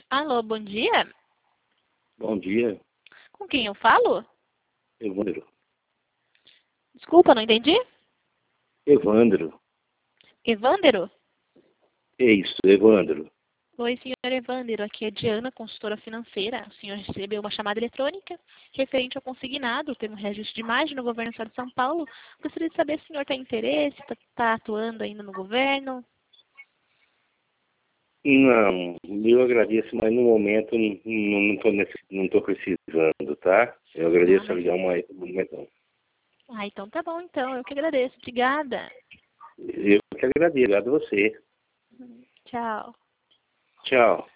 Alô, bom dia. Bom dia, Com quem eu falo? Evandro. Desculpa, não entendi. Evandro. Evandro? É isso, Evandro. Oi, senhor Evandro. Aqui é Diana, consultora financeira. O senhor recebeu uma chamada eletrônica referente ao consignado. Temos registro de imagem no governo do estado de São Paulo. Gostaria de saber se o senhor tem interesse, está atuando ainda no governo. Não, eu agradeço, mas no momento não tô precisando, tá? Eu Ah, agradeço a mas... ligar um momentão. então tá bom, então. Eu que agradeço. Obrigada. Eu que agradeço, obrigado a você. Tchau. Tchau.